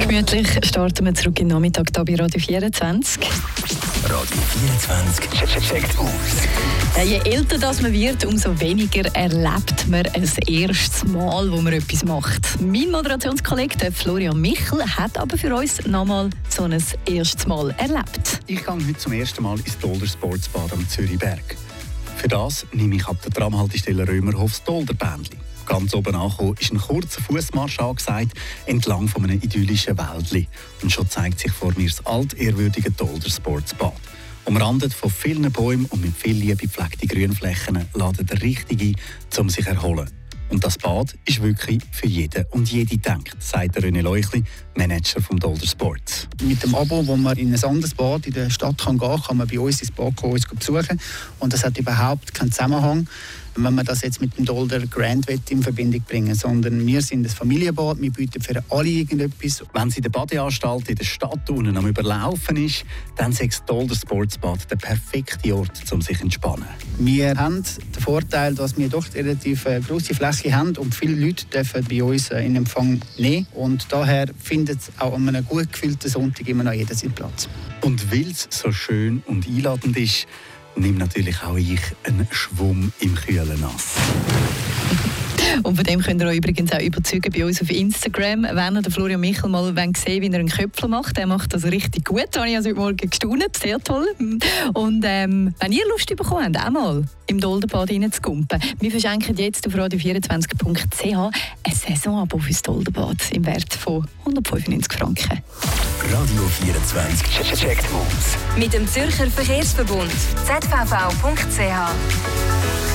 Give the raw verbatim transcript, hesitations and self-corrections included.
Gemütlich starten wir zurück in den Nachmittag hier bei Radio vierundzwanzig. Radio vierundzwanzig checkt aus. Ja, je älter das man wird, umso weniger erlebt man ein erstes Mal, wo man etwas macht. Mein Moderationskollege der Florian Michel hat aber für uns nochmal so ein erstes Mal erlebt. Ich gehe heute zum ersten Mal ins Dolder Sportsbad am Zürichberg. Für das nehme ich ab der Tramhaltestelle Römerhof das Dolderbändli. Ganz oben angekommen ist ein kurzer Fußmarsch angesagt, entlang von einem idyllischen Wäldli. Und schon zeigt sich vor mir das altehrwürdige Dolder Sportsbad. Umrandet von vielen Bäumen und mit viel Liebe gepflegten Grünflächen ladet er richtig ein, um sich zu erholen. Und das Bad ist wirklich für jeden und jede gedacht, sagt René Leuchli, Manager vom Dolder Sports. Mit dem Abo, wo man in ein anderes Bad in der Stadt kann gehen kann, kann man bei uns ins Bad kommen, uns besuchen. Und das hat überhaupt keinen Zusammenhang, wenn man das jetzt mit dem Dolder Grand in Verbindung bringen, sondern wir sind ein Familienbad, wir bieten für alle irgendetwas. Wenn sie in der Badeanstalt in der Stadt unten am Überlaufen ist, dann ist das Dolder Sportsbad der perfekte Ort, um sich zu entspannen. Wir haben den Vorteil, dass wir doch eine relativ grosse Fläche haben und viele Leute dürfen bei uns in Empfang nehmen. Und daher findet auch an einem gut gefüllten Sonntag immer noch jeder seinen Platz. Und weil es so schön und einladend ist, nimm natürlich auch ich einen Schwumm im kühlen Nass. Und von dem könnt ihr euch übrigens auch überzeugen bei uns auf Instagram. Wenn ihr den Florian Michel mal sehen, wie er einen Köpfler macht, der macht das richtig gut. Da habe ich also heute Morgen gestaunt, sehr toll. Und ähm, wenn ihr Lust bekommen habt, auch mal im Dolderbad reinzukumpen, wir verschenken jetzt auf radio vierundzwanzig punkt c h ein Saisonabo fürs Dolderbad im Wert von hundertfünfundneunzig Franken. Radio vierundzwanzig checkt aus. Mit dem Zürcher Verkehrsverbund Z V V punkt c h.